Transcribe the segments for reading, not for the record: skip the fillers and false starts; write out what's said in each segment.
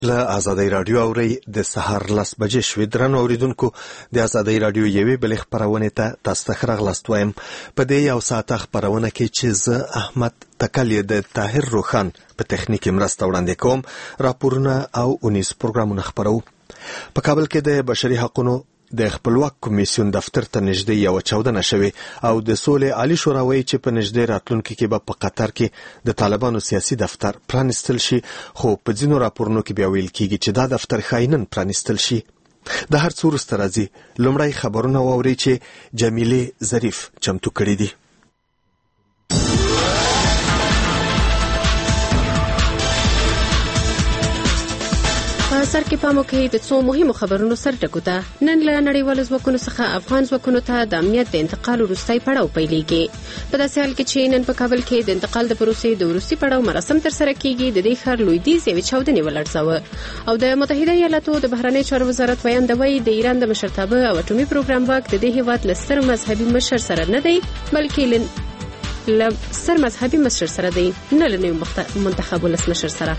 له آزادۍ رادیو اوري د سهار 10 بجې شوې. درنو اوریدونکو، د آزادۍ رادیو یوې بلې خپرونې ته تاسو ته راغلاست وایم. په دې یو ساعته خپرونه کې چې زه احمد تکلیه د طاهر روخان په تخنیک مرسته وړاندې کوم، راپورونه او اونیز پروګرامونه خپرو. په کابل کې د بشري حقوقو د خپلواک کمیسیون دفتر ته نږدې یو چاودنه شوې او د سولې عالی شورا وایي چې په نږدې راتلونکي کې به په قطر کې د طالبانو سیاسي دفتر پرانیستل شي، خو په ځینو راپورونو کې بیا ویل کېږي چې دا دفتر خاینن پرانیستل شي. د هر څه وروسته راځي. لومړی خبرونه واورئ چې جمیله ظریف چمتو کړي دي. سر کې پام وکړئ د څو مهمو خبرونو سر ټکو ته. نن له نړیوالو ځواکونو څخه افغان ځواکونو ته د امنیت د انتقال وروستی پړاو پیلېږي. په داسې حال کې چې نن په کابل کې د انتقال د پروسې د وروستي پړاو مراسم ترسره کېږي، د دې ښار لویدیځ یوې چاودنې ولړزاوه او د متحده ایالاتو د بهرنیو چارو وزارت ویاندوی د ایران د مشرتابه او اټومي پروګرام واک د دې هیواد له ستر مذهبي مشر سره نه دی، بلکې له ستر مذهبي مشر سره دی، نه له نوي منتخب ولسمشر سره.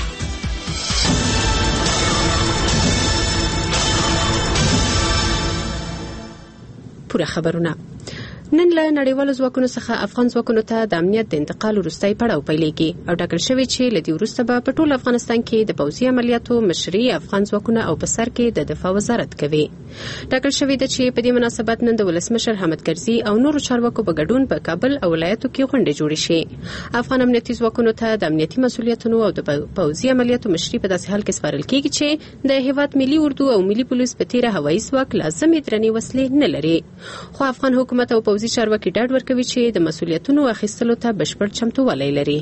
پوره خبرونه. نن له نړیوالو ځواکونو څخه افغان ځواکونو ته د امنیت د انتقال وروستی پړاو پیلېږي او ټاکل شوی چې له دې وروسته به په ټول افغانستان کې د پوځي عملیاتو مشري افغان ځواکونه او په سر کې د دفاع وزارت کوي. ټاکل شوی ده چې په دې مناسبت نن د ولسمشر حامد کرزي او نورو چارواکو په ګډون په کابل او ولایتو کې غونډې جوړې شي. افغان امنیتي ځواکونو ته د امنیتي مسؤلیتونو او د پوځي عملیاتو مشري په داسې حال کې سپارل کېږي چې د هیواد ملي اردو او ملي پولیس په تیره هوایي ځواک لازمې درنې وسلې نه لري. خو افغان حکومت او پوځي چارواکي ډاډ ورکوي چې د مسؤلیتونو اخیستلو ته بشپړ چمتووالی لري.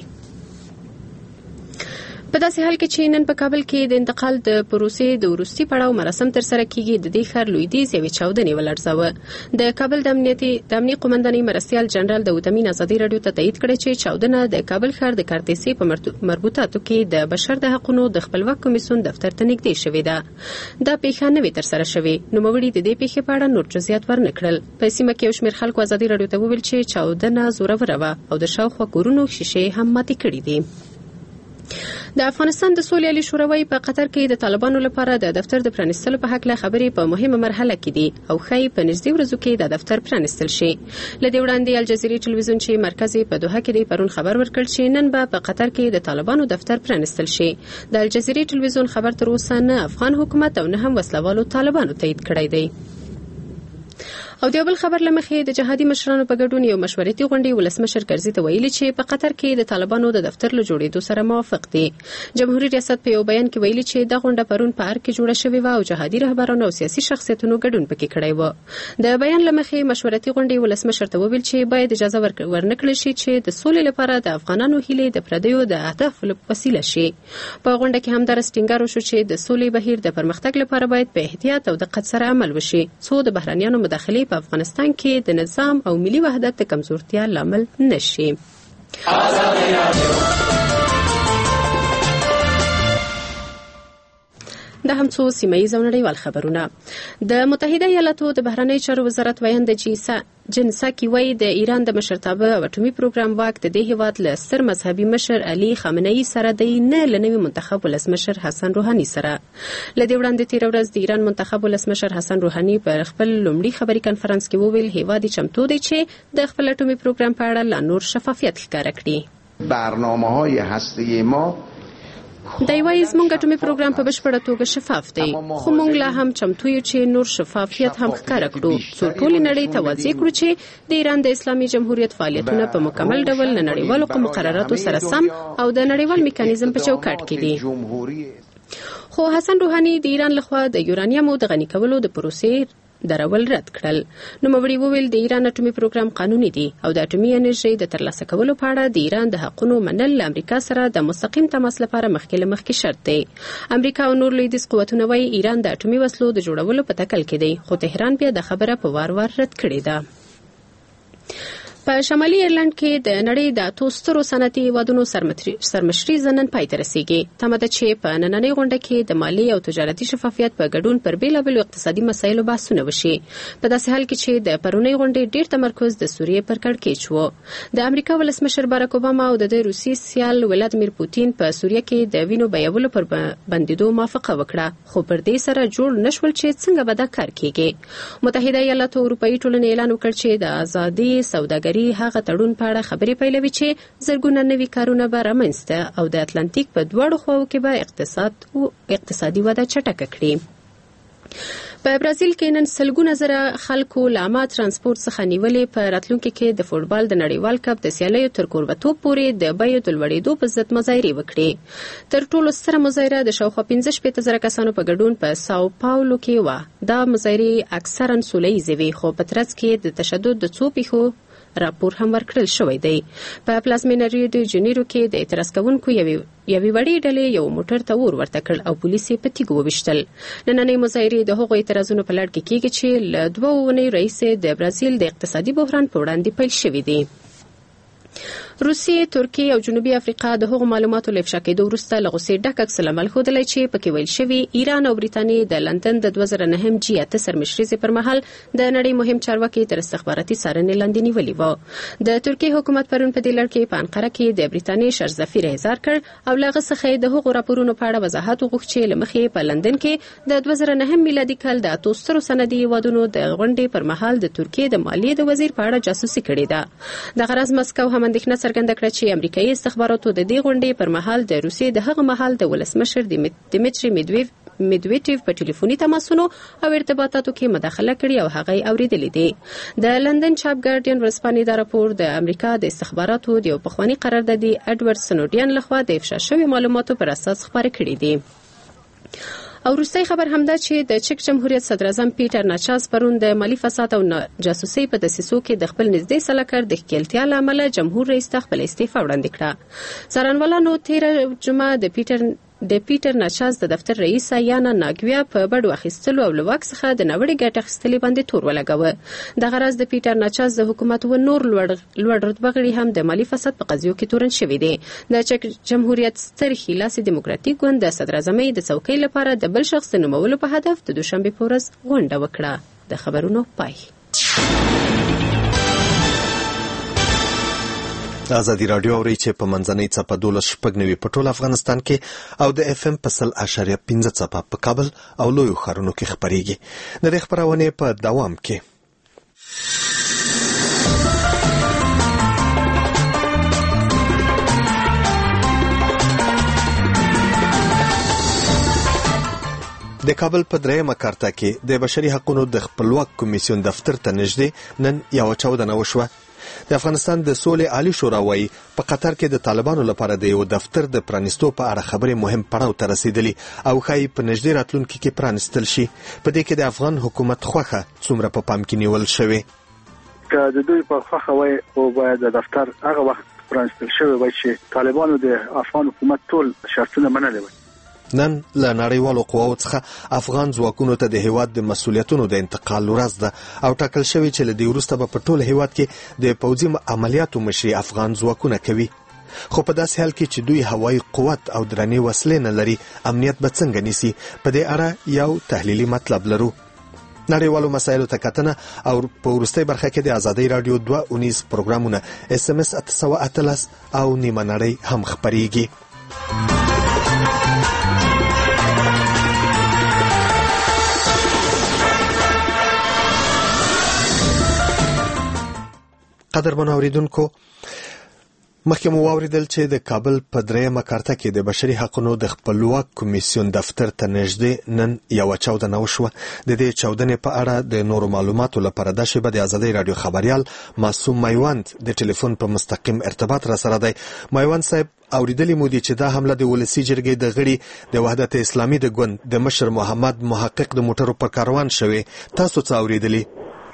په داسې حال کې چې نن په کابل کې د انتقال د پروسې د وروستي پړاو مراسم ترسره کېږي، د دې ښار لویدیځ یوې چاودنې ولړزاوه. د کابل د امنیتي قومندانۍ مرستیال جنرال داود امین ازادي راډیو ته تایید کړی چې چاودنه د کابل ښار د کارتیسي په مربوطاتو کې د بشر د حقوقو د خپلواک کمیسیون دفتر ته نږدې شوې ده. دا پیښه نوې ترسره شوې. نوموړي د دې پیښې په اړه نور جزئیات ورنکړل. په سیمه کې یو شمېر خلکو ازادي راډیو ته وویل چې چاودنه زوروره وه او د شاوخوا کورونو شیشې هم ماتې کړې دي. د افغانستان د سولې عالی شورا وايي په قطر کې د طالبانو لپاره د دفتر د پرانیستلو په حق له خبرې په مهمه مرحله کې دي او ښایي په نږدې ورځو کې د دفتر پرانیستل شي. له دې وړاندې الجزیرې ټلویزیون چې مرکز په دوحه کې دی پرون خبر ورکړ چې نن به په قطر کې د طالبانو دفتر پرانیستل شي. د الجزیرې ټلویزیون خبر تر اوسه نه افغان حکومت او نه هم وسلوالو طالبانو تایید کړی دی. او د بل خبر لمخې د جهادي مشرانو په ګډون یو مشورتي غونډه ولسمشر کرزي ته ویلي چې په قطر کې د طالبانو د دفتر له جوړېدو سره موافق دي. جمهوریت ریاست په یو بیان کې ویلي چې دا غونډه پرون په ار کې جوړه شوې و او جهادي رهبرانو او سیاسي شخصیتونو ګډون پکې کړی و. د بیان لمخې مشورتي غونډه ولسمشر ته ویل چې باید اجازه ورنکړل شي چې د سولې لپاره د افغانانو هیلې د پردیو د اهدافو وسیله شي. په غونډه کې هم دا ټینګار وشو چې د سولې بهیر د پرمختګ لپاره باید په احتیاط او دقت سره عمل وشي، څو د بهرنیانو مداخلې په افغانستان کې د نظام او ملي وحدت د کمزورتیا لامل نشي. دا هم څو سیمه‌یز او نړیوال خبرونه. د متحده ایالاتو د بهرنیو چارو وزارت ویاند جن ساکی وایي د ایران د مشرتابه او اټومي پروګرام واک د دې هیواد له ستر مذهبي مشر علي خامنه‌ای سره دی، نه له نوي منتخب ولسمشر حسن روحاني سره. له دې وړاندې تېره ورځ د ایران منتخب ولسمشر حسن روحاني پر خپل لومړي خبري کنفرانس کې وویل هیواد چمتو دی چې د خپل اټومي پروګرام په اړه لا نور شفافیت ښکاره کړي. برنامه‌های هسته‌ای ما دی وايي زموږ اټومي پروګرام په بشپړه توګه شفاف دی، خو موږ لا هم چمتو یو چې نور شفافیت هم ښکاره کړو، څو ټولې نړۍ ته واضح کړو چې د ایران د اسلامي جمهوریت فعالیتونه په مکمل ډول له نړیوالو مقرراتو سره سم او د نړیوال میکانیزم په چوکاټ کې دي. خو حسن روحاني د ایران لخوا د یورانیمو د غني کولو د پروسې درول رد کړل. نوموړي وویل د ایران اټومي پروګرام قانوني دی او د اټومي انرژي د ترلاسه کولو په اړه د ایران د حقونو منل له امریکا سره د مستقیم تماس لپاره مخکې شرط دی. امریکا او نور لویدیځ قوتونه وايي ایران د اټومي وسلو د جوړولو په تکل کې دی، خو تهران بیا د خبره په وار رد کړې ده. په شمالي ایرلند کې د نړۍ د اتو سترو صنعتي هیوادونو سرمشري نن پای ته رسیږي. تمه ده چې په نننۍ غونډه کې د مالي او تجارتي شفافیت په ګډون پر بیلابیلو اقتصادي مسایلو بحثونه وشي. په داسې حال کې چې د پرونۍ غونډې ډېر تمرکز د سوریې پر کړکېچ و. د امریکا ولسمشر باراک اوباما او د روسي سیال ولادیمیر پوتین په سوریه کې د وینو بیولو پر بندیدو موافقه وکړه، خو پر دې سره جوړ نشول چې څنګه به دا کار کیږي. متحده ایالاتو اروپایي ټولنې اعلان وکړ چې د ازادي سوداګرۍ هغه تړون په اړه خبرې پیلوي چې زرګونه نوي کارونه به رامنځته او د اتلانتیک په دواړو خواو کې به اقتصادي وده چټکه کړي. په برازیل کې نن سلګونه زره خلکو له عامه ترانسپورت څخه نیولې په راتلونکي کې د فوټبال د نړیوال کپ د سیالیو تر کوربتوب پورې د بیو د لوړېدو په ضد مظاهرې وکړې. تر ټولو ستره مظاهره د شاوخوا 15,000 کسانو په ګډون په ساو پاولو کې و. دا مظاهرې اکثرا سوله ییزې وې، خو په ترڅ کې د تشدد د څو پیښو راپور هم ورکړل شوی دی. په پلازمینه ریو د جنیرو کې د اعتراض کوونکو یوې وړې ډلې یو موټر ته اور ورته کړ او پولیس یې په تیږو وویشتل. نننۍ مظاهرې د هغو اعتراضونو په لړ کې کېږي چې له 2 اونیو راهیسې د برازیل د اقتصادي بحران په وړاندې پیل شوي دي. روسیې، ترکیې او جنوبي افریقا د هغو معلوماتو له افشا کېدو وروسته له غوسې ډک عکس العمل ښودلی چې پکې ویل شوي ایران او بریتانیې د لندن د 2009 G8 سرمشریزې پر مهال د نړۍ مهم چارواکي تر استخباراتي څارنې لاندې نیولي وو. د ترکیې حکومت پرون په دې لړ کې په انقره کې د بریتانیې شرظفیر احضار کړ او له هغه څخه د هغو راپورونو په اړه وضاحت وغوښت چې له مخې په لندن کې د 2009 میلادي کال د اتو سترو صنعتي هیوادونو د غونډې پر مهال د ترکیې د مالیې د وزیر په اړه جاسوسي کړې ده. د غرض مسکو هم اندېښنه څرګنده کړه چې امریکایي استخباراتو د دې غونډې پر مهال د روسیې د هغه مهال د ولسمشر دیمیتری میدویډیف په ټلیفوني تماسونو او ارتباطاتو کې مداخله کړې او هغه یې اورېدلې دي. د لندن چاپ ګارډین ورځپاڼې دا راپور د امریکا د استخباراتو د یو پخواني قراردادي اډوارډ سنوډین لخوا د افشا شوي معلوماتو پر اساس خپاره کړي دي. او وروستی خبر همدا چې د چک جمهوریت صدر اعظم پیټر ناچاس پرون د مالی فساد او جاسوسي په دسیسو کې د خپل نږدې سلاکر د ښکیلتیا له امله جمهور رئیس ته خپل استعفا وړاندې کړه. څارنوالانو 13 جمعه د پیټر ناچاس د دفتر رئیس یانا ناګویا په بډو اخیستلو او له واک څخه د نوړې ګټه اخیستلې باندې تور ولګاوه. دغه راز د پیټر ناچاس د حکومت و نور لوړ رتبه غړي هم د مالی فساد په قضیو کې تورن شوي دي. د چک جمهوریت ستر خلاصي دیموکراتیک ګوند د صدر اعظم د څوکۍ لپاره د بل شخص د نومولو په هدف د دوشنبه په ورځ غونډه وکړه. د خبرونو پای. ازادي رادیو اوري چې په منځنۍ څپه 12.9 په ټول افغانستان کې او د اف ام په 100.15 څپه په کابل او لویو ښارونو کې خبريږي. د دې خبرونه په دوام کې د کابل په درېیمه کارته کې د بشري حقوقو د خپلواک کمیسیون دفتر ته نږدې نن یو چاودنه وشوه. د افغانستان د سولې عالی شورا وايي په قطر کې د طالبانو لپاره د یو دفتر د پرانستو په اړه خبرې مهم پړاو ته رسیدلي او ښایي په نږدې راتلونکي کې پرانستل شي. په دې کې د افغان حکومت خوښه څومره په پام کې نیول شوی؟ که د دوی په خوښه وای او باید د دفتر هغه وخت پرانستل شوی وای چې طالبانو د افغان حکومت ټول شرطونه منلي وای. نن له نړیوالو قواو څخه افغان ځواکونو ته د هیواد د مسؤلیتونو د انتقال ورځ ده او ټاکل شوی چې له دې وروسته به په ټول هیواد کې د پوځي عملیاتو مشري افغان ځواکونه کوي. خو په داسې حال کې چې دوی هوایي قوت او درنې وسلې نه لري، امنیت به څنګه نیسي؟ په دې اړه یو تحلیلي مطلب لرو. نړیوالو مسایلو ته کتنه او په وروستۍ برخه کې د ازادي رادیو 2 پروګرامونه SMS 813 او نیمه نړۍ هم خبريږي. قدرمن اوریدونکو، مخکې مو واوریدل چې د کابل په درېیمه کارته کې د بشري حقوقو د خپلواک کمیسیون دفتر ته نږدې نن یو چاودنه وشوه. د دې چاودنې په اړه د نورو معلوماتو لپاره د شبکې د ازادي رادیو خبريال معصوم میوند د ټلیفون په مستقیم ارتباط را سره دی. میوند صاحب، اوریدلې مو دي چې دا حمله د ولسی جرګې د غړي د وحدت اسلامي د ګوند د مشر محمد محقق د موټرو په کاروان شوی. تاسو څه اوریدلی؟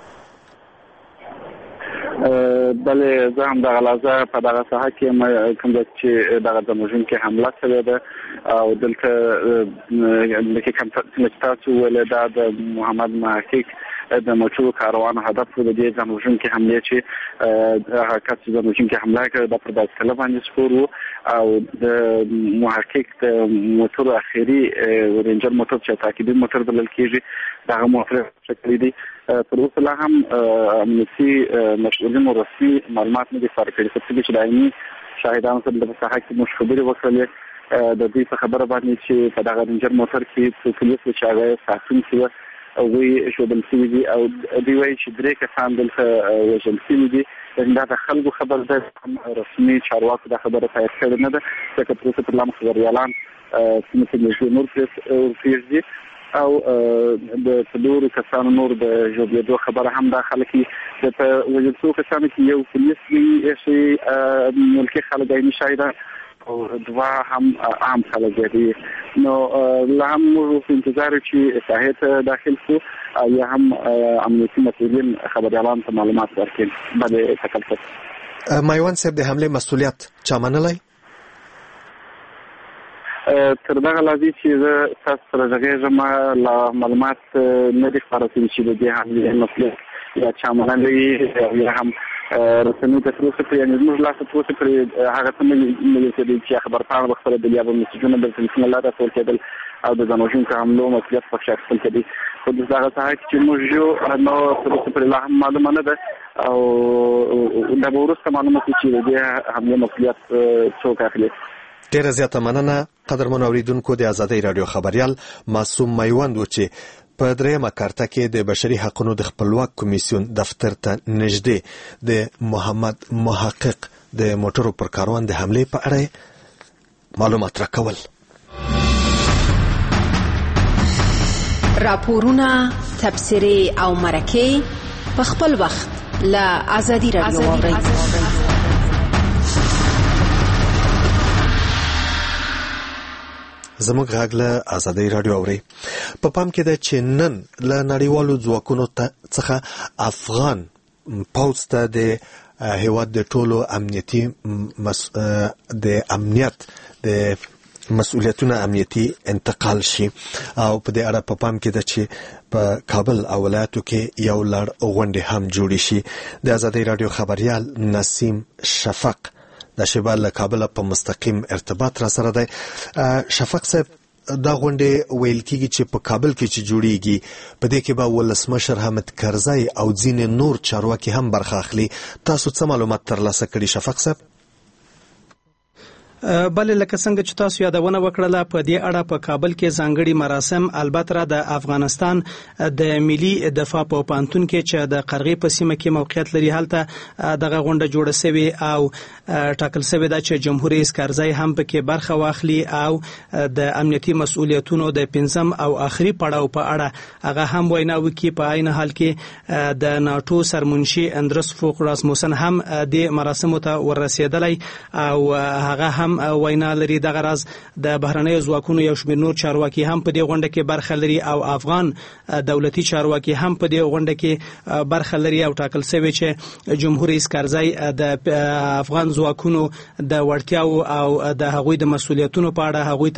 بله، زه هم دغه لحظه په دغه ساحه کې کوم چې دغه د موژن کې حمله شوې ده او دلته لکه کوم چې تاسو ویل دا د محمد محقق د موټرو کاروان هدف د دې ځانوژونکو حمله چې هغه کس چې ځانوژونکو حمله کړې د پرداسکله باندې سپور او د محقق د موټر اخیری رینجر موټر چې تعقیبي موټر بلل کېږي دغه موټر شکل دي پر اوسه لا هم امنیتي مسؤلین رسمي معلومات نه دي ورکړي چې دایمي شاهدانو سره د صحه کې مشخبري وکړلې د دې په خبره باندې چې په دغه رینجر موټر کې څو پولیس چې هغه ساتون شو او وی شو د سیمې او دی وایي چې درې کسان دلته وژل شوي دي دا د خلکو خبر ده رسمي چارواکو د خبره تایید کړې نه ده ځکه چې په لامل خبريالان سیمه کې نور پیږي او د څلورو کسانو نور د جوړېدو خبره هم د خلکو د وژل شوو کسانو کې یو پولیس دی چې ملکی خلک یې شاهدان او دوا هم عام خلک دي نو لا هم موږ انتظار چې ساحه داخل شو یا هم امنیتي مسؤلین خبريالان ته معلومات ورکړي باندې تکلیف مایوان صاحب د حمله مسؤلیت چا منلای تر دغه لازم چې تاسو سره دغه لا معلومات نه دي خبرې چې د دې حمله مسؤلیت یا چا منلای یا هم رسمي تفصیل په یعنی موږ لا څه څه پر هغه څه ملي چې خبر پاڼه خبره د لیابه مسجونه د تلفون لا رسول کېدل او د ځانوژونکو حملو مسؤلیت په شخص کېدی خو د هغه څه چې موږ یو نو څه پر لا هم معلومه نه ده او د ورسته معلومه چې د حمله مسؤلیت څوک اخلي ډیره زیاته مننه قدرمن اوریدونکو د ازادۍ رادیو خبريال معصوم میوند و چې په درېمه کارته کې د بشري حقوقو د خپلواک کمیسیون دفتر ته نږدې د محمد محقق د موټرو پر کاروان د حمله په اړه معلومات راکول راپورونه تبصرې او مرکې په خپل وخت له ازادۍ رادیو واورئ زموږ غږ له ازادۍ رادیو اوري په پام کې ده چې نن له نړیوالو ځواکونو څخه افغان پوځ ته د هیواد د ټولو امنیتي د امنیت د مسؤلیتونو امنیتي انتقال شي او په دې اړه په پام کې ده چې په کابل او ولایتو کې یو لړ غونډې هم جوړې شي د ازادۍ رادیو خبريال نسیم شفق د شبال له کابل په مستقیم ارتباط را سره دی شفق صاحب دا غونډه ویل کیږي چې په کابل کې چې جوړیږي په دې کې به ولسمشر حامد کرزی او ځینې نور چارواکي هم برخه اخلي تاسو څه معلومات ترلاسه کړي شفق صاحب بل لکه څنګه چې تاسو یادونه وکړه په دې اړه په کابل کې ځانګړي مراسم البته د افغانستان د ملي دفاع په پانتون کې چې د قرغې په سیمه کې موقعیت لري هلته دغه غونډه جوړه شوې او ټاکل شوې ده چې جمهور رئیس کرزی هم پکې برخه واخلي او د امنیتي مسؤلیتونو د پنځم او آخري پړاو په اړه هغه هم وینا وکړي په عین حال کې د ناتو سرمنشي اندرس فوق راسموسن هم د مراسمو ته ورسېدلی او هغه هم وینا لري دغه راز د بهرنیو ځواکونو یو شمېر نور چارواکي هم په دې غونډه کې برخه لري او افغان دولتي چارواکي هم په دې غونډه کې برخه لري او ټاکل شوی چې جمهور رئیس کرزی د افغان ځواکونو د وړتیاو او د هغوی د مسؤلیتونو په اړه هغوی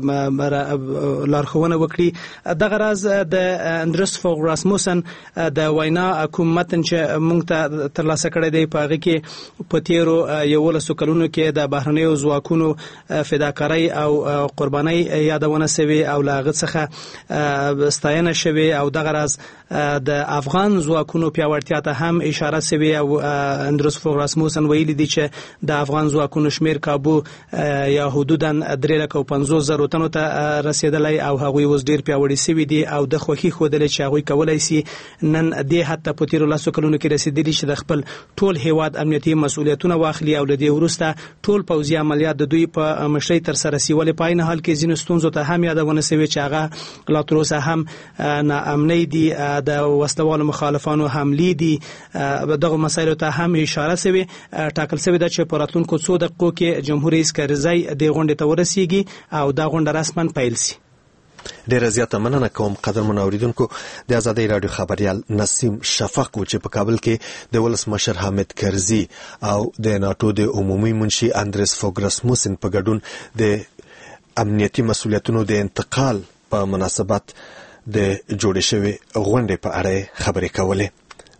ته لارښوونه وکړي دغه راز د اندرس فوق راسموسن د وینا کوم متن چې موږ ته ترلاسه کړی دی په هغه کې په تیرو 11 کلونو کې د بهرنیو ځواکونو فداکارۍ او قربانۍ یادونه شوی او لاغه څخه ستاینه شوی او دغه راز د افغان ځواکونو پیاوړتیا ته هم اشاره شوی او اندرس فوق راسموسن ویلي دی چې د افغان ځواکونو شمیر کابو یا حدوداً 350,000 تنو ته رسیدلی او هغوی اوس ډیر پیاوړي شوي دي او د خوښي ښودلی چې هغوی کولی شي نن دې حتی په تیرو 10 کلونو کې رسیدلي چې د خپل ټول هیواد امنیتي مسؤلیتونه واخلي او له دې وروسته ټول پوځي عملیات د دوی په مشرۍ ترسره شوي په عین حال کې ځینو ستونزو ته هم یادونه شوې چې هغه لا تر اوسه هم ناامنۍ دي د وسلوالو مخالفانو حملې دي دغه مسایلو ته هم اشاره شوې ټاکل شوې ده چې په راتلونکو 2 دقیقو کې جمهور رئیس کرزی د غونډې ته ورسیږي او دا غونډه رسما پیل شي ډیره زیاته مننه کوم قدرمن اوریدونکو د ازادۍ رادیو خبريال نسیم شفق چې په کابل کې د ولسمشر حامد کرزی او د ناتو د عمومي منشي اندرس فوق راسموسن په ګډون د امنیتي مسؤلیتونو د انتقال په مناسبت د جوړې شوې غونډې په اړه خبرې کولې.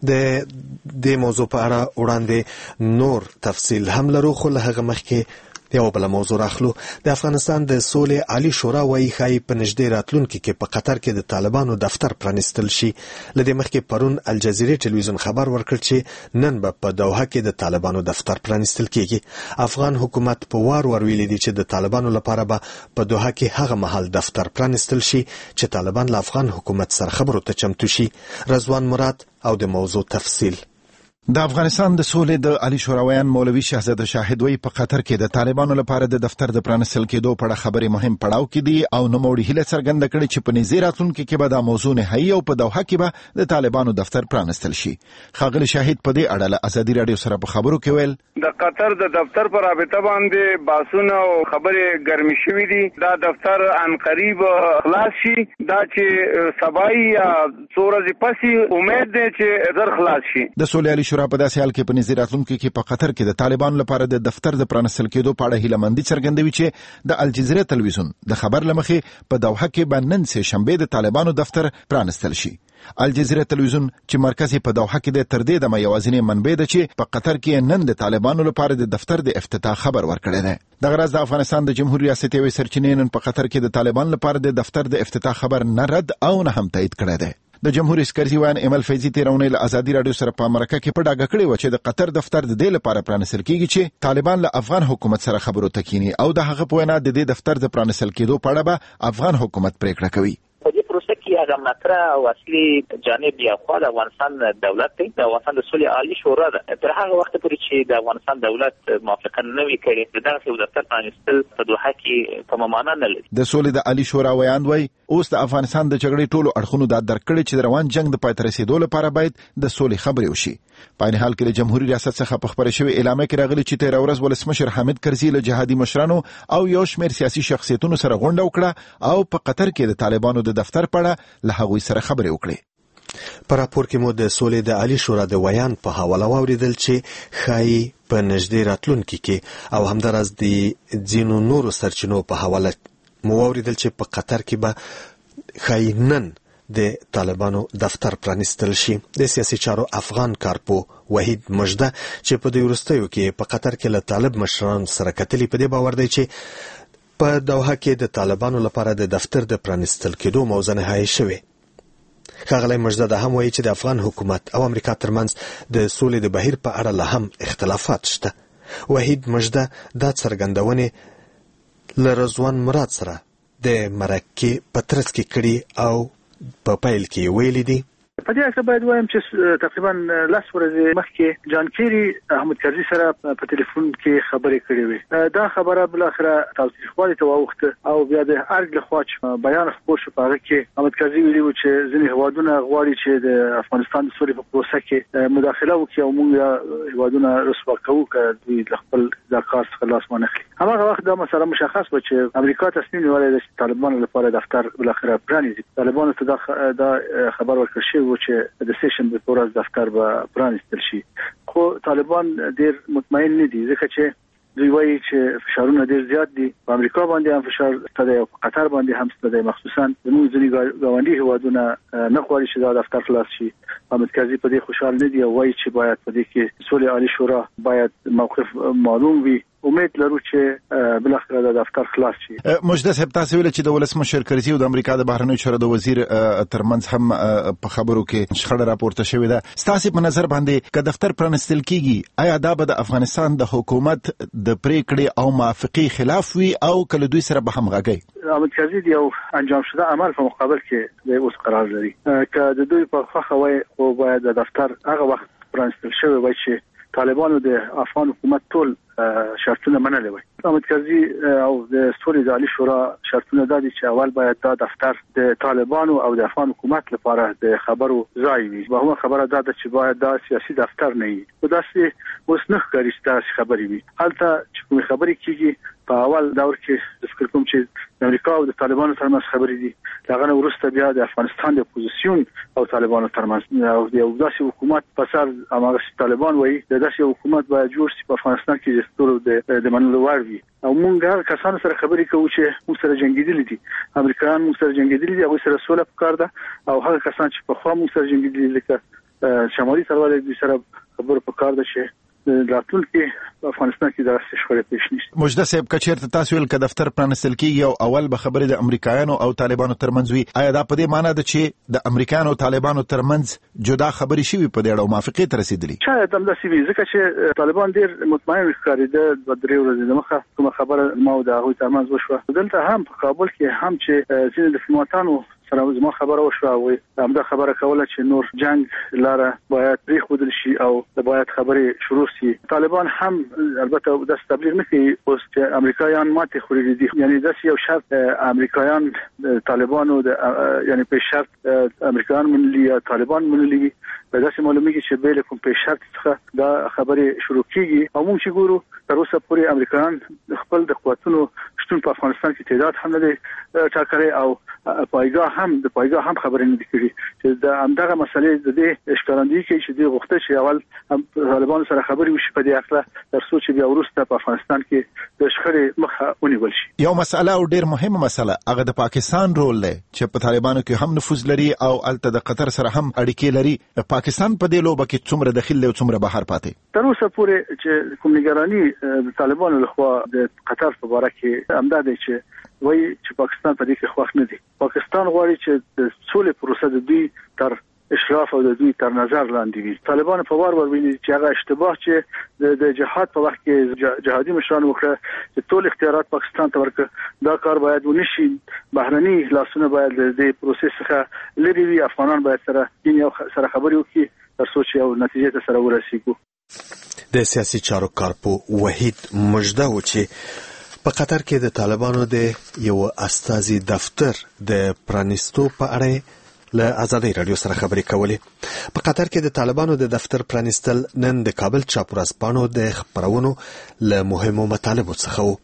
د موضوع په اړه وړاندې نور تفصیل هم لرو، خو له هغه مخکې یو بل موضوع راخلو. د افغانستان د سولې عالی شورا وايي ښايي په نږدې راتلونکي کې په قطر کې د طالبانو دفتر پرانیستل شي. لدې مخکې پرون الجزیرې ټلویزیون خبر ورکړ چې نن به په دوحه کې د طالبانو دفتر پرانیستل کیږي. افغان حکومت په وار ویلي دی چې د طالبانو لپاره به په دوحه کې هغه مهال دفتر پرانیستل شي چې طالبان له افغان حکومت سره خبرو ته چمتو شي. رضوان مراد او د موضوع تفصیل. د افغانستان د سولې د عالی شوراویان مولوي شهزاده شاهد وی په قطر کې د طالبانو لپاره د دفتر د پرانیستل کېدو په اړه خبرې مهم پړاو کې دي او نوموړي هیله څرګنده کړې چې په نږدې راتلونکي کې به دا موضوع نهایي او په دوحه کې به د طالبانو دفتر پرانیستل شي. ښاغلي شاهد په دې اړه له ازادي راډیو سره په خبرو کې ویل د قطر د دفتر پر رابطه باندې باسونه او خبرې ګرمي شوې دي. دا دفتر ان قریب خلاص شي، دا چې سبای یا څو ورځې پسې امید ده چې زر خلاص شي. د سولې عالی شورا په داسې حال کې په نږدې راتلونکي کې په قطر کې د طالبانو لپاره د دفتر د پرانیستل کېدو په اړه هیلهمندي څرګندوي چې د الجزیره ټلویزیون د خبر له مخې په دوحه کې به نن سه شنبه د طالبانو دفتر پرانیستل شي. الجزیره ټلویزیون چې مرکز په دوحه کې د تر دې د یوازینی منبع ده چې په قطر کې نن د طالبانو لپاره د دفتر د افتتاح خبر ورکړی دی. د غرض د افغانستان د جمهوریت ریاست یوې سرچینې نن په قطر کې د طالبان لپاره د دفتر د افتتاح خبر نه رد او نه هم تایید کړی دی. د جمهوریت سکرزي وان ایمل فیضی تیرونی له ازادي راډیو سره په امریکا کې په ډاګه کړی و چې د قطر دفتر د دې لپاره پرانیستل کیږي چې طالبان له افغان حکومت سره خبرو تکینی او د هغه په وینا د دې دفتر د پرانیستل کېدو په اړه به افغان حکومت پریکړه کوي. په دې پروسه کې هغه مطرح او اصلي جانب یا خو د افغانستان دولت دی، د افغانستان د سولې عالی شورا ده. تر هغه وخت پورې چې د افغانستان دولت موافقه نه وي کړې دغه یو دفتر پرانیستل په دوحه کې کومه معنا نه لري. د سولې د عالی شورا ویاند وایي اوس د افغانستان د جګړې ټولو اړخونو دا درک کړي چې د روان جنگ د پای ته رسیدو لپاره باید د سولې خبرې وشي. په این حال کې د جمهوریت ریاست څخه په خبرې شوې اعلامیه کې راغلي چې تیر ورځ ولسمشر حامد کرزي له جهادي مشرانو او یو شمېر سیاسي شخصیتونو سره غونډه وکړه او په قطر کې د طالبانو د دفتر په اړه له هغوی سره خبرې وکړي. په راپور کې مو د سولې د عالی شورا د ویان په حواله واوریدل چې ښايي په نږدې راتلونکي کې او همداراز د ځینو نورو سرچینو په حواله مو واوریدل چې په قطر کې به ښايي نن د طالبانو دفتر پرانیستل شي. د سیاسي چارو افغان کارپو وحید مجده چې په دې وروستیو کې په قطر کې له طالب مشرانو سره کتلي په دې باور دی چې په دوحه کې د طالبانو لپاره د دفتر د پرانیستل کېدو موضوع نهایی شوی. ښاغلی مجده دا هم وایي چې د افغان حکومت او امریکا ترمنځ د سولې د بهیر په اړه لا هم اختلافات شته. وحید مجده دا څرګندونې له رضوان مراد سره د مرکې په ترڅ کې کړي او په پیل کې ویلي دي. په دې اړه باید وایم چې تقریبا لاس ورځې مخکې جان کیری احمد کرزي سره په ټلیفون کې خبرې کړې وې. دا خبره بل اخره تاوتریخوالي ته واوښته او بیا د ارګ له خوا چې بیان خپور شو په هغه کې احمد کرزي ویلي و چې ځینې هیوادونه غواړي چې د افغانستان د سولې په پروسه کې مداخله وکړي او موږ هیوادونه رسوا کوو که دوی د خپل دا کار څخه لاس وانه خلي. هماغه وخت دا مسله مشخص و چې امریکا تصمیم نیولی دی چې طالبانو لپاره دفتر بل اخره پرانیزي. طالبانو ته دا خبر ورکړل شوی و چې د سیشن په ورځ دفتر به پرانیستل شي، خو طالبان ډیر مطمئن نه دي ځکه چې دوی وایي چې فشارونه ډیر زیات دي. په امریکا باندې هم فشار شته او په قطر باندې هم شته، مخصوصا زموږ ځینې ګاونډي هیوادونه نه غواړي چې دا دفتر خلاص شي. احمد کرزي په دې خوشحال نه دي او وایي چې باید په دې کې سولې عالی شورا باید موقف معلوم وي. امید لرو چې بل اخر د دفتر خلاص شي. مجده صاحب تاسو ویل چې د ولسمشر کرزي او د امریکا د بهرنیو چارو د وزیر ترمنځ هم په خبرو کې شخړه راپورته شوې ده. ستاسو په نظر باندې که دفتر پرانیستل کیږي آیا دا به د افغانستان د حکومت د پریکړې او موافقې خلاف وي او کله دوی سره به همغږي؟ احمد کرزي یو انجام شده عمل په مقابل کې د اوس قرار لري که د دوی په خوښه وای خو باید د دفتر هغه وخت پرانیستل شوی وای چې طالبانو د افغان حکومت ټول شرطونه منلي وای. احمد کرزي او د سولې د عالی شورا شرطونه دا دي چې اول باید دا دفتر د طالبانو او د افغان حکومت لپاره د خبرو ځای وي. به خبره دا ده چې باید دا سیاسي دفتر نه وي. خو داسې اوس نه ښکاري چې داسې خبرې وي. هلته چې کومې خبرې کېږي په اول دور کې د فکر کوم چې د امریکا او د طالبانو ترمنځ خبرې دي دغه وروسته بیا د افغانستان د اپوزیسیون او طالبانو ترمنځ او د یو داسې حکومت په سر هغه طالبان وایي د داسې حکومت باید جوړ شي په افغانستان کې چې ټول د منلو وړ وي او موږ هغه کسانو سره خبرې کوو چې موږ سره جنگیدلي دي امریکایان موږ سره جنگیدلي دي هغه سره سوله پکار ده او هغه کسان چې په خوا موږ سره جنگیدلي لکه شمالي سرواله دي سره خبرې پکار ده چې راتلون کې افغانستان کې داسې شخړې پېښ نشي. مجده صاحب کچېرته تاسو ویل ک دفتر پرانستل کیږي او اول به خبرې د امریکایانو او طالبانو ترمنځ وي آیا دا په دې معنی ده چې د امریکایانو او طالبانو ترمنځ جدا خبرې شوي په دې اړه موافقې ته رسیدلي؟ شاید همداسې وي ځکه چې طالبان ډېر مطمئن ښکارېده د درې ورځې دمخه کومه خبره ما او د هغوی ترمنځ وشوه دلته هم په کابل کې هم چې ځینې ډیپلوماتانو سره زما خبره وشوه او همدا خبره کوله چې نور جنگ لاره باید پرېښودل شي او باید خبرې شروع شي. طالبان هم البته د تبلیغ نه کوي اوس چې امریکایان ماته خوري دي یعنی داسې یو شرط امریکایان طالبانو یعنی په شرط امریکایان منلي یا طالبان منلي په داسې معلومیږي چې به کوم په شرط څخه دا خبرې شروع کیږي او موږ چې ګورو تر اوسه پورې امریکایان خپل د قوتونو شتون په افغانستان کې تعداد هم نه دی ټاکلي او پایګاه هم خبرې نه دي کړې چې د همدغه مسلې د دې اشکالندوی کې چې د غوښتل چې اول طالبانو سره خبرې وشي په دې اړه تر څو چې بیا وروسته په افغانستان کې د شخړې مخه ونیول شي. یو مسله او ډېر مهمه مسله هغه د پاکستان رول دی چې په طالبانو کې هم نفوذ لري او الته د قطر سره هم اړیکې لري. پاکستان په دې لوبه کې څومره دخیل دی او څومره بهر پاتې؟ تر اوسه پورې چې کوم نگرانی د طالبانو لخوا د قطر په اړه کې همدا دی چې وایي چې پاکستان په دې کې خوښ نه دی. پاکستان غواړي چې د سولې پروسه د دوی تر اشراف او د دوی تر نظر لاندې وي. طالبان په وار ویني چې هغه اشتباه چې د جهاد په وخت کې جهادي مشران وکړه چې ټول اختیارات پاکستان ته ورکړه دا کار باید ونشي. بهرني لاسونه باید د دې پروسې څخه لري وي. افغانان باید سره خبرې وکړي تر څو چې یو نتیجې ته سره ورسیږو. د سیاسي چارو کارپو وحید مجده و چې په قطر کې د طالبانو د یو استازي دفتر د پرانستو په اړه له ازادي رادیو سره خبرې کولې. په قطر کې د طالبانو د دفتر پرانستل نن د کابل چاپ ورځپاڼو د خبرونو له مهمو مطالبو څخه و.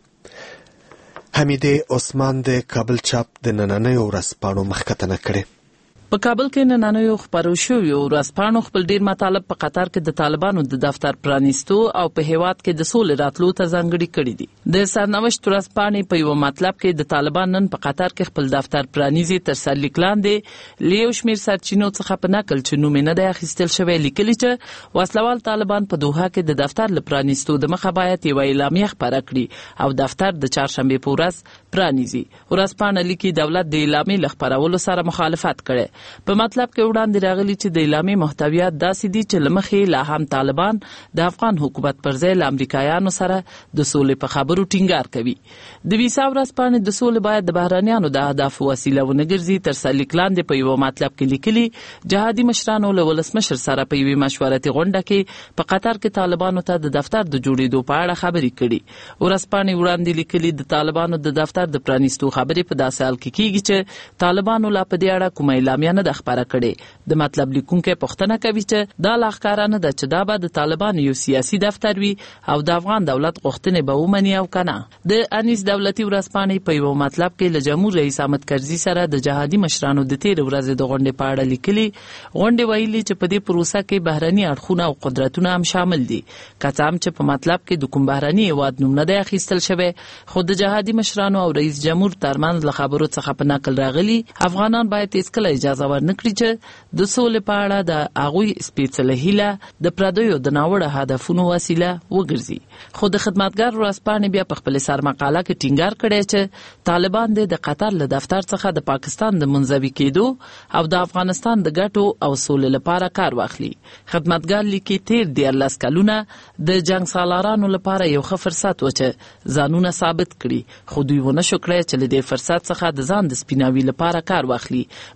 حمیده عثمان د کابل چاپ د نننۍ ورځپاڼو مخکتنه کړې. په کابل کې نننیو خبرو شویو ورځپاڼو خپل ډیر مطالب په قطر کې د طالبانو د دفتر پرانیستو او په هیواد کې د سولې راتلو ته ځانګړي کړي دي. د سرنوشت ورځپاڼې په یو مطلب کې د طالبان نن په قطر کې خپل دفتر پرانیزي تر سرلیک لاندې لیو شمیر سرچینو څخه په نقل چې نوم نه دی اخیستل شوی لیکلي چې وسلوال طالبان په دوحه کې د دفتر لپرانیستو د مخه باید یو اعلامیه خپاره کړي او دفتر د چهارشنبه په ورځ پرانیزي. ورځپاڼه لیکي دولت د اعلامیې خپرولو سره مخالفت کړي. په مطلب کې وړاندې راغلي چې د اعلامیې محتویات داسې دي چې لمخې لا هم طالبان د افغان حکومت پر ځای له امریکایانو سره د سولې په خبرو ټینګار کوي. د ویسا ورځپاڼې د سولې باید د بهرانیانو د اهدافو وسیله ونه ګرځي تر سرلیک لاندې په یو مطلب کې لیکلي جهادي مشرانو له ولسمشر سره په یوې مشورتي غونډه کې په قطر کې طالبانو ته د دفتر د جوړېدو په اړه خبرې کړي. ورځپاڼې وړاندې لیکلي د طالبانو د دفتر د پرانیستو خبرې په داسې حال کې کیږي چې طالبانو لا په دې اړه کومه اعلامیه نه ده خپاره کړې. د مطلب لیکونکو پوښتنه کوي چې دا لا ښکاره نه ده چې دا به د طالبانو یو سیاسي دفتر وي او د افغان دولت غوښتنې به ومني او کنه. د انیس دولتي ورځپاڼې په یو مطلب کې له جمهور رئیس احمد کرزي سره د جهادي مشرانو د تیر ورځې د غونډې په اړه لیکلي. غونډې ویلي چې په دې پروسه کې بهرني اړخونه او قدرتونه هم شامل دي. که هم چې په مطلب کې د کوم بهرني هیواد نوم نه دی اخیستل شوی خو د جهادي مشرانو او رئیس جمهور ترمنځ له خبرو څخه په نقل راغلي. افغانان باید هیڅکله اجازه ورنکړي چې د سولې په اړه د هغوی سپېڅلې هیله د پردیو د ناوړه هدفونو وسیله وګرځي. خو د خدمتګار ورځپاڼې بیا په خپل سرمقاله کې ټینګار کړی چې طالبان د قطر له دفتر څخه د پاکستان د منزوي کېدو او د افغانستان د ګټو او سولې لپاره کار واخلي. خدمتګار لیکي تیر 14 کلونه د جنگ سالارانو لپاره یو ښه فرصت و چې ځانونه ثابت کړي خو دوی ونه شو کړی چې له دې فرصت څخه د ځان د سپیناوي لپاره کار واخلي بلکې د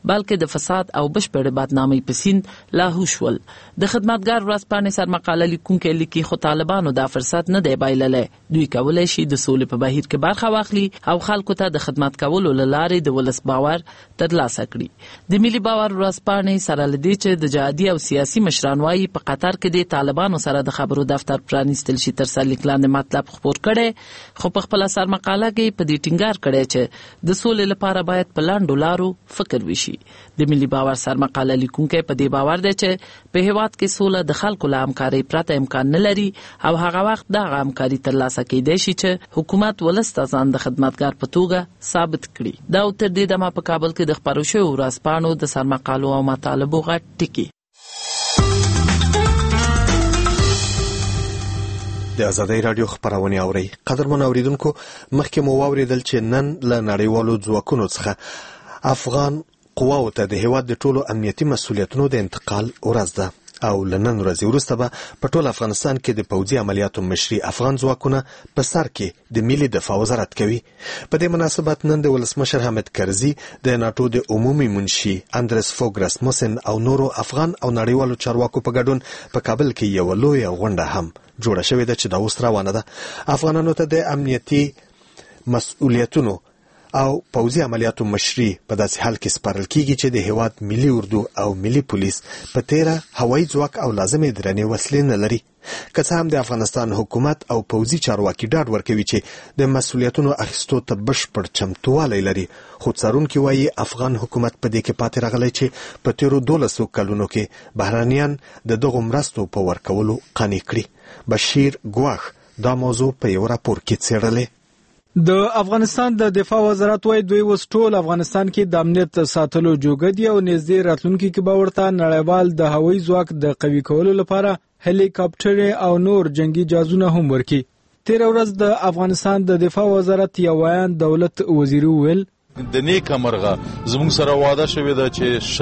د فساد او بشپړ بدنامۍ په سیند لاهو شول. د خدمتګار ورځپاڼې سرمقاله لیکونکي لیکي خو طالبانو دا فرصت نه دی بایللی. دوی کولای شي د سولې په بهیر کې برخه واخلي او خلکو ته د خدمت کولو لارې د ولس باور ترلاسه کړي. د ملي باور ورځپاڼې سره لدی چې د جهادي او سیاسي مشران وايي په قطر کې د طالبانو سره د خبرو دفتر پرانیستل شي تر سرلیک لاندې مطلب خبر کړي، خو په خپل سرمقاله کې په دې ټینګار کړی چې د سولې لپاره باید په لاندو لارو فکر وشي. د ملي باور سرمقاله لیکونکي په دې باور دی چې په هیواد کې سوله د خلکو له همکارۍ پرته امکان نه لري او هغه وخت دغه همکاري ترلاسه کېدای شي چې حکومت ولس ته ځان د خدمتګار په توګه ثابت کړي. دا تر دې دمه په کابل کې د خپرو شویو ورځپاڼو د سرمقالو او مطالبو غټ ټکي. د ازادۍ رادیو خبرونه اوري. قدرمن اوریدونکو، مخکې مو واوریدل چې نن له نړیوالو ځواکونو څخه افغان قواو ته د هیواد د ټولو امنیتي مسولیتونو د انتقال ورځ ده او له نن ورځې وروسته به په ټول افغانستان کې د پوځي عملیاتو مشري افغان ځواکونه په سر کې د ملي دفاع وزارت کوي. په دې مناسبت نن د ولسمشر حامد کرزي د ناتو د عمومي منشي اندرس فوګ راسموسن او نورو افغان او نړیوالو چارواکو په ګډون په کابل کې یو لوی غونډه هم جوړه شوې ده چې دا اوس روانه ده. افغانانو ته د امنیتي مسؤلیتونو او پوځي عملیاتو مشري په داسې حال کې سپارل کیږي چې د هیواد ملي اردو او ملي پولیس په تیره هوایي ځواک او لازمې درنې وسلې نه لري. که څه هم د افغانستان حکومت او پوځي چارواکي ډاډ ورکوي چې د مسؤلیتونو اخیستو ته بشپړ چمتووالی لري، خو څارونکي وایي افغان حکومت په دې کې پاتې راغلی چې په تیرو 12 کلونو کې بهرانیان د دغو مرستو په ورکولو قانع کړي. بشیر ګواخ دا موضوع په یو راپور کې څېړلې. د افغانستان د دفاع وزارت وايي دوی اوس ټول افغانستان کې د امنیت ساتلو جوګه دي او نږدې راتلونکي کې به ورته نړیوال د هوایي ځواک د قوي کولو لپاره هلیکاپټر او نور جنگي جهازونه هم ورکړي. تیر ورځ د افغانستان د دفاع وزارت یو ویان دولت وزیر ویل د نیک مرغه زموږ سره وعده شوې ده چې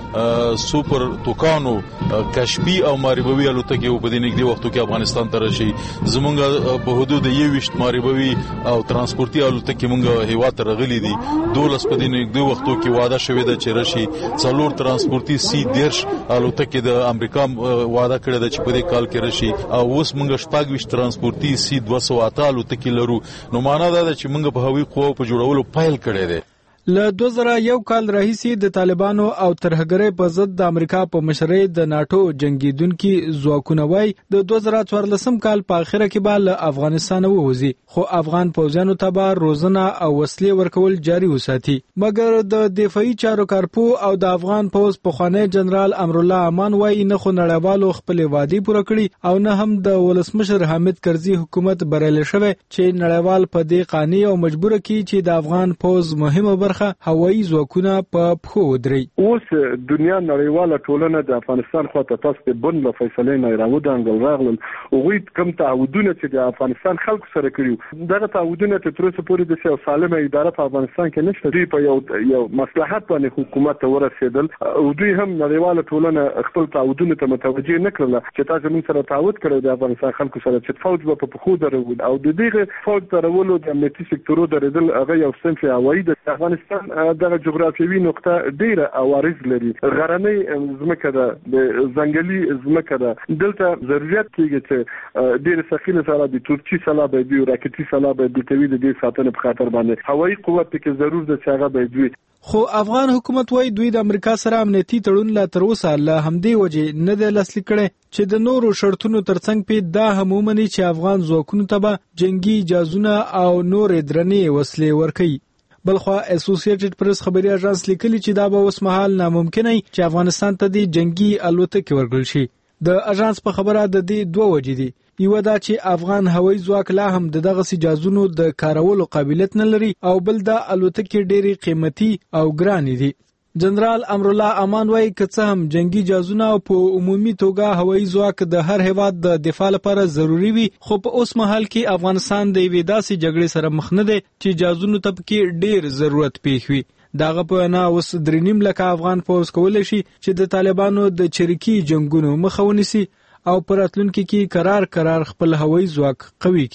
شل سوپر توکانو کشفي او ماریبوي الوتکې په دې نږدې وختو کې افغانستان ته راشي. زموږ په حدود 21 ماریبوي او ترانسپورتي الوتکې موږ هیواد ته راغلي دي. 12 په دې نږدې وختو کې وعده شوې ده چې راشي. 4 ترانسپورتي C-10 الوتکې د امریکا وعده کړې ده چې په دې کال کې راشي او اوس موږ 24 ترانسپورتي C-208 الوتکې لرو. نو معنا دا ده چې موږ په هوایي قواو په جوړولو پیل کړی دی. له 2001 کال راهیسې د طالبانو او ترهګرۍ په ضد د امریکا په مشرۍ د ناتو جنگیدونکو ځواکونه وای د 2014 کال په اخره کې به له افغانستان ووځي، خو افغان پوځیانو ته به روزنه او وسلې ورکول جاري وساتي. مګر د دفاعي چارو کارپو او د افغان پوځ پخوانی جنرال امرالله امان وای نه خو نړیوالو خپل وعده پوره کړي او نه هم د ولسمشر حامد کرزي حکومت بریالي شوی چې نړیوال په دې قانع او مجبور کړي چې د افغان پوځ مهمه برخه هوایي ځواکونه په پښو ودري. اوس دنیا نړیواله ټولنه د افغانستان خواته تاسو ته بن له فیصلې نه راوډانګل راغلل. هغوی کوم تعهدونه چې د افغانستان خلکو سره کړیو دغه تعهدونه ته تر اوسه پورې د یو سالمه اداره په افغانستان کې نشته. دوی په یو مصلحت باندې حکومت ته ورسېدل او دوی هم نړیواله ټولنه خپل تعهدونه ته متوجه نه کړل چې تاسو موږ سره تعهد کړو د افغانستان خلکو سره چې فوج به په پښو درول او د دې فوج درولو د امنیتي سکتورو درېدل هغه یو صنف هوایي د افغانستان دغه جغرافیوي نقطه ډیره عوارض لري. غرنۍ ځمکه ده، د ځنګلي ځمکه ده. دلته ضرورت کېږي چې ډېر سخینه سره د تورچي سلا به وي، راکټي سلا به د کوي د دې ساتنې په خاطر باندې هوایي قوت کې ضرور ده چې هغه به وي. خو افغان حکومت وايي دوی د امریکا سره امنیتي تړون لا تر اوسه له همدې وجې نه دی لاسلیک کړی چې د نورو شرطونو ترڅنګ په دا هم ومني چې افغان ځواکونو ته به جنگي جهازونه او نور درنې وسلې ورکړي. بلخوا اسوسییټډ پریس خبري اژانس لیکلي چې دا به اوس مهال ناممکن وي چې افغانستان ته د جنگي الوتکې ورکړل شي. د اژانس په خبره د دې دوه وجې دي. یو دا چې افغان هوایي ځواک لا هم دغه سجازونو د کارولو قابلیت نه لري او بل دا الوتکې ډېری قیمتي او ګرانې دي. جنرال امرالله امان وايي که څه هم جنگي جهازونه په عمومي توګه هوایي ځواک د هر هیواد د دفاع لپاره ضروری وي، خو په اوس مهال کې افغانستان د یوې داسې جګړې سره مخ نه دی چې جهازونو ته پکې ډېر ضرورت پیښ وي. داغه په نه اوس 3.5 لک افغان پوځ کولای شي چې د طالبانو د چریکي جنگونو مخه ونیسي او پر راتلونکي کې قرار خپل هوایي ځواک قوي کړي.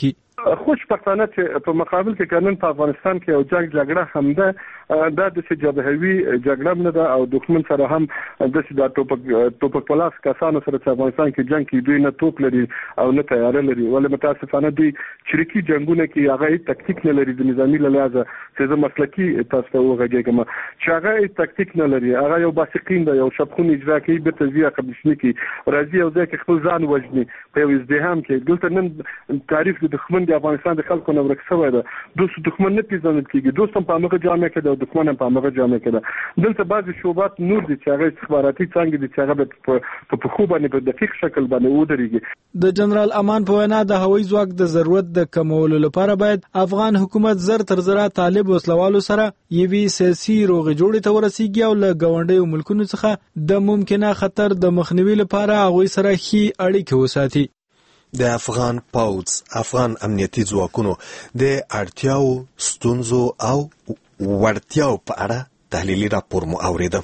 خوش پښتانه چې په مقابل کې قانون په افغانستان کې یو جګړه هم ده دا د جبهوي جګړه نه ده او دښمن سره هم د ټوپک پلاس کسانو سره په افغانستان کې جنگ کې دوی نه توپ لري او نه تیار لري ولې متاسفانه دوی چریکي جنگونه کې هغه تکتیک نه لري د نظامی لحاظه چې زه مسلکی تاسو ته وغږیږم چې هغه تکتیک نه لري هغه یو باسقین دی یو شپخون اجرا کوي به تزیه قبلشنی کې راځي او ځکه خپل ځان وژني په یو ازدحام کې دلته نن تعریف د دښمن د افغانستان د خلکو نو ورکسوي ده دوست دښمن نه پیژندل کیږي دوستم په هغه جامه کې ده دښمن په هغه جامه کې ده دلته بعضی شوبات نور دي چې هغه استخباراتي څنګه دي چې هغه په خو باندې په دقیق شکل باندې ودرېږي د جنرال امان په وینا د هوایي ځواک د ضرورت د کمولو لپاره باید افغان حکومت زر تر زره طالب وسلوالو سره یوي سیاسي روغې جوړې ته ورسیږي او له ګاونډیو ملکونو څخه د ممکنه خطر د مخنیوي لپاره هغوی سره ښې اړیکې وساتي. د افغان پوځ افغان امنیتي ځواکونو د اړتیاو ستونزو او وړتیاو په اړه تحلیلي راپور مو اوریده.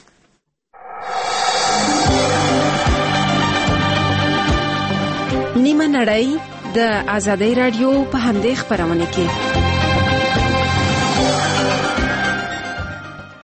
نیمه نړۍ د آزادۍ رادیو په همدې خبرونه کې